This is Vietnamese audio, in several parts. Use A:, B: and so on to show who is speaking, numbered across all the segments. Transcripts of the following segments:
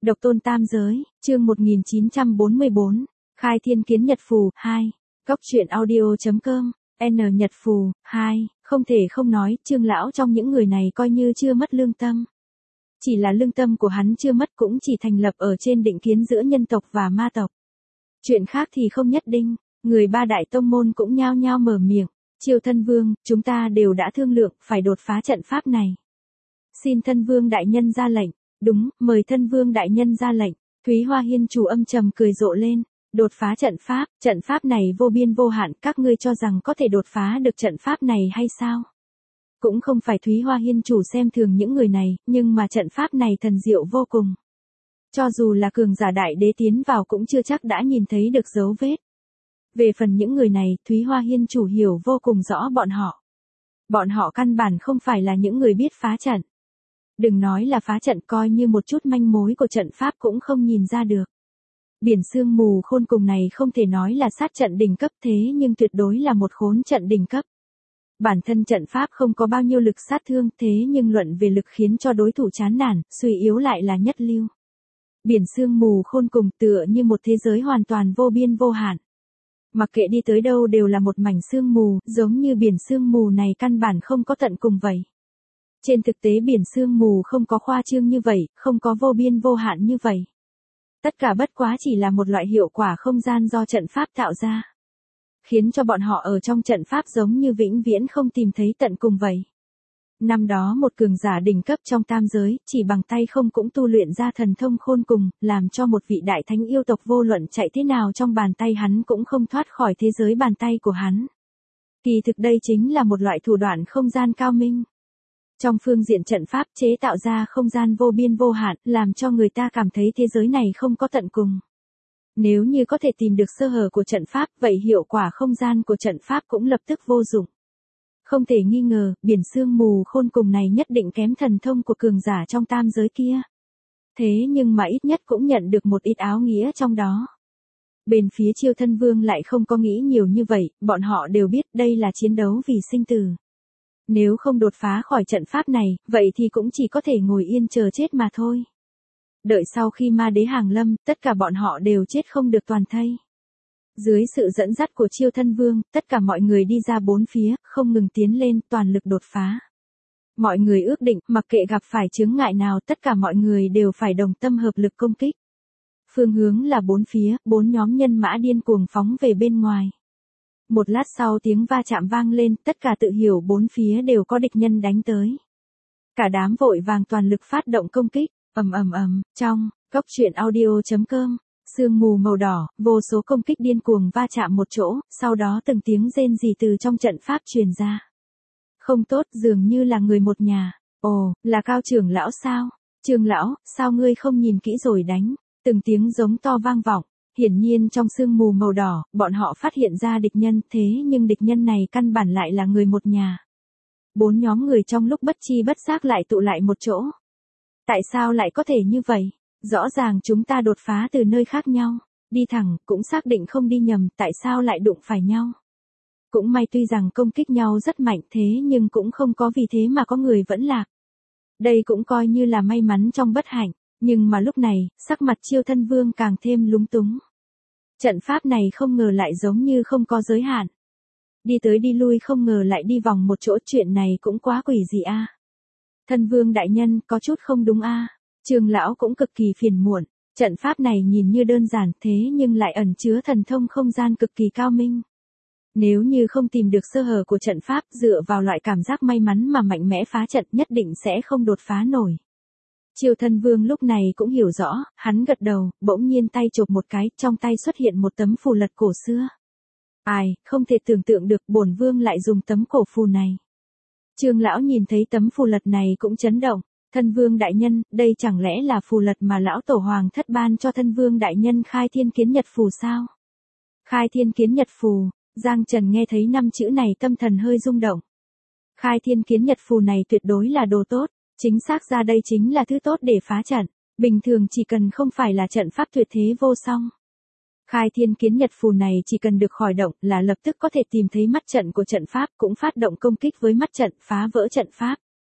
A: Độc tôn tam giới, chương 1944, khai thiên kiến nhật phù, 2, góc truyện audio.com, N nhật phù, 2, không thể không nói, Trương lão trong những người này coi như chưa mất lương tâm. Chỉ là lương tâm của hắn chưa mất cũng chỉ thành lập ở trên định kiến giữa nhân tộc và ma tộc. Chuyện khác thì không nhất định, người ba đại tông môn cũng nhao nhao mở miệng, Chiêu thân vương, chúng ta đều đã thương lượng, phải đột phá trận pháp này. Xin thân vương đại nhân ra lệnh. Đúng, mời thân vương đại nhân ra lệnh. Thúy Hoa Hiên chủ âm trầm cười rộ lên. Đột phá trận pháp này vô biên vô hạn, các ngươi cho rằng có thể đột phá được trận pháp này hay sao? Cũng không phải Thúy Hoa Hiên chủ xem thường những người này, nhưng mà trận pháp này thần diệu vô cùng. Cho dù là cường giả đại đế tiến vào cũng chưa chắc đã nhìn thấy được dấu vết. Về phần những người này, Thúy Hoa Hiên chủ hiểu vô cùng rõ bọn họ. Bọn họ căn bản không phải là những người biết phá trận. Đừng nói là phá trận, coi như một chút manh mối của trận pháp cũng không nhìn ra được. Biển sương mù khôn cùng này không thể nói là sát trận đỉnh cấp thế nhưng tuyệt đối là một khốn trận đỉnh cấp. Bản thân trận pháp không có bao nhiêu lực sát thương thế nhưng luận về lực khiến cho đối thủ chán nản, suy yếu lại là nhất lưu. Biển sương mù khôn cùng tựa như một thế giới hoàn toàn vô biên vô hạn. Mặc kệ đi tới đâu đều là một mảnh sương mù, giống như biển sương mù này căn bản không có tận cùng vậy. Trên thực tế biển sương mù không có khoa trương như vậy, không có vô biên vô hạn như vậy. Tất cả bất quá chỉ là một loại hiệu quả không gian do trận pháp tạo ra. Khiến cho bọn họ ở trong trận pháp giống như vĩnh viễn không tìm thấy tận cùng vậy. Năm đó một cường giả đỉnh cấp trong tam giới, chỉ bằng tay không cũng tu luyện ra thần thông khôn cùng, làm cho một vị đại thánh yêu tộc vô luận chạy thế nào trong bàn tay hắn cũng không thoát khỏi thế giới bàn tay của hắn. Kỳ thực đây chính là một loại thủ đoạn không gian cao minh. Trong phương diện trận pháp chế tạo ra không gian vô biên vô hạn, làm cho người ta cảm thấy thế giới này không có tận cùng. Nếu như có thể tìm được sơ hở của trận pháp, vậy hiệu quả không gian của trận pháp cũng lập tức vô dụng. Không thể nghi ngờ, biển sương mù khôn cùng này nhất định kém thần thông của cường giả trong tam giới kia. Thế nhưng mà ít nhất cũng nhận được một ít áo nghĩa trong đó. Bên phía Chiêu thân vương lại không có nghĩ nhiều như vậy, bọn họ đều biết đây là chiến đấu vì sinh tử. Nếu không đột phá khỏi trận pháp này, vậy thì cũng chỉ có thể ngồi yên chờ chết mà thôi. Đợi sau khi ma đế hàng lâm, tất cả bọn họ đều chết không được toàn thây. Dưới sự dẫn dắt của Chiêu thân vương, tất cả mọi người đi ra bốn phía, không ngừng tiến lên, toàn lực đột phá. Mọi người ước định, mặc kệ gặp phải chướng ngại nào, tất cả mọi người đều phải đồng tâm hợp lực công kích. Phương hướng là bốn phía, bốn nhóm nhân mã điên cuồng phóng về bên ngoài. Một lát sau tiếng va chạm vang lên, tất cả tự hiểu bốn phía đều có địch nhân đánh tới. Cả đám vội vàng toàn lực phát động công kích, trong, góc truyện audio.com, sương mù màu đỏ, vô số công kích điên cuồng va chạm một chỗ, sau đó từng tiếng rên rỉ từ trong trận pháp truyền ra. Không tốt, dường như là người một nhà. Ồ, là Cao trưởng lão sao? Trương lão, sao ngươi không nhìn kỹ rồi đánh? Từng tiếng giống to vang vọng. Hiển nhiên trong sương mù màu đỏ, bọn họ phát hiện ra địch nhân, thế nhưng địch nhân này căn bản lại là người một nhà. Bốn nhóm người trong lúc bất chi bất giác lại tụ lại một chỗ. Tại sao lại có thể như vậy? Rõ ràng chúng ta đột phá từ nơi khác nhau, đi thẳng, cũng xác định không đi nhầm, tại sao lại đụng phải nhau? Cũng may tuy rằng công kích nhau rất mạnh thế nhưng cũng không có vì thế mà có người vẫn lạc. Đây cũng coi như là may mắn trong bất hạnh. Nhưng mà lúc này, sắc mặt Chiêu thân vương càng thêm lúng túng. Trận pháp này không ngờ lại giống như không có giới hạn. Đi tới đi lui không ngờ lại đi vòng một chỗ, chuyện này cũng quá quỷ dị a. Thân vương đại nhân, có chút không đúng a. Trương lão cũng cực kỳ phiền muộn. Trận pháp này nhìn như đơn giản thế nhưng lại ẩn chứa thần thông không gian cực kỳ cao minh. Nếu như không tìm được sơ hở của trận pháp, dựa vào loại cảm giác may mắn mà mạnh mẽ phá trận, nhất định sẽ không đột phá nổi. Chiêu thân vương lúc này cũng hiểu rõ, hắn gật đầu, bỗng nhiên tay chộp một cái, trong tay xuất hiện một tấm phù lật cổ xưa. Ai, không thể tưởng tượng được bổn vương lại dùng tấm cổ phù này. Trương lão nhìn thấy tấm phù lật này cũng chấn động, thân vương đại nhân, đây chẳng lẽ là phù lật mà lão tổ hoàng thất ban cho thân vương đại nhân khai thiên kiến nhật phù sao? Khai thiên kiến nhật phù, Giang Trần nghe thấy 5 chữ này tâm thần hơi rung động. Khai thiên kiến nhật phù này tuyệt đối là đồ tốt. Chính xác ra đây chính là thứ tốt để phá trận, bình thường chỉ cần không phải là trận pháp tuyệt thế vô song. Khai thiên kiến nhật phù này chỉ cần được khởi động là lập tức có thể tìm thấy mắt trận của trận pháp cũng phát động công kích với mắt trận phá vỡ trận pháp.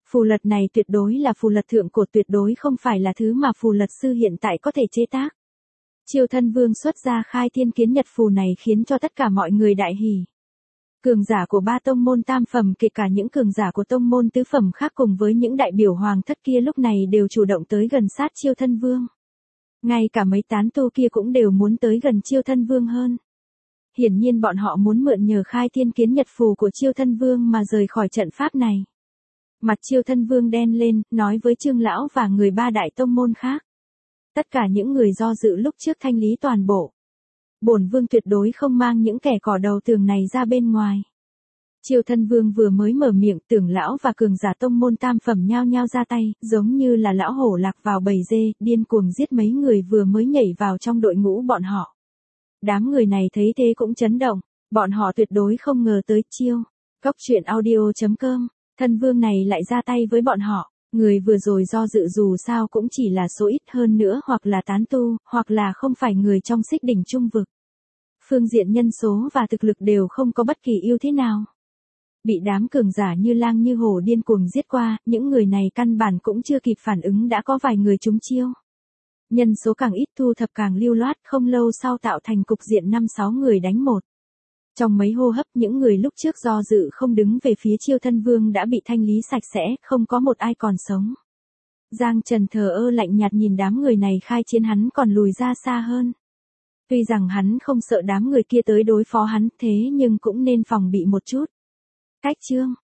A: Phù lật này tuyệt đối là phù lật thượng cổ, tuyệt đối không phải là thứ mà phù lật sư hiện tại có thể chế tác. Chiêu Thân Vương xuất ra khai thiên kiến nhật phù này khiến cho tất cả mọi người đại hỉ. Cường giả của 3 tông môn tam phẩm, kể cả những cường giả của tông môn tứ phẩm khác cùng với những đại biểu hoàng thất kia lúc này đều chủ động tới gần sát Chiêu Thân Vương. Ngay cả mấy tán tu kia cũng đều muốn tới gần Chiêu Thân Vương hơn. Hiển nhiên bọn họ muốn mượn nhờ khai thiên kiến nhật phù của Chiêu Thân Vương mà rời khỏi trận pháp này. Mặt Chiêu Thân Vương đen lên, nói với Trương Lão và người 3 đại tông môn khác. Tất cả những người do dự lúc trước thanh lý toàn bộ. Bổn vương tuyệt đối không mang những kẻ cỏ đầu tường này ra bên ngoài. Chiêu Thân Vương vừa mới mở miệng, Tưởng Lão và cường giả tông môn tam phẩm nhao nhao ra tay, giống như là lão hổ lạc vào bầy dê, điên cuồng giết mấy người vừa mới nhảy vào trong đội ngũ bọn họ. Đám người này thấy thế cũng chấn động, bọn họ tuyệt đối không ngờ tới chiêu. Cốc truyện audio.com, Thân Vương này lại ra tay với bọn họ. Người vừa rồi do dự dù sao cũng chỉ là số ít, hơn nữa hoặc là tán tu, hoặc là không phải người trong Xích Đỉnh Trung Vực. Phương diện nhân số và thực lực đều không có bất kỳ ưu thế nào. Bị đám cường giả như lang như hổ điên cuồng giết qua, những người này căn bản cũng chưa kịp phản ứng đã có vài người trúng chiêu. Nhân số càng ít thu thập càng lưu loát, không lâu sau tạo thành cục diện 5-6 người đánh một. Trong mấy hô hấp, những người lúc trước do dự không đứng về phía Chiêu Thân Vương đã bị thanh lý sạch sẽ, không có một ai còn sống. Giang Trần thờ ơ lạnh nhạt nhìn đám người này khai chiến, hắn còn lùi ra xa hơn. Tuy rằng hắn không sợ đám người kia tới đối phó hắn, thế nhưng cũng nên phòng bị một chút. Cách chương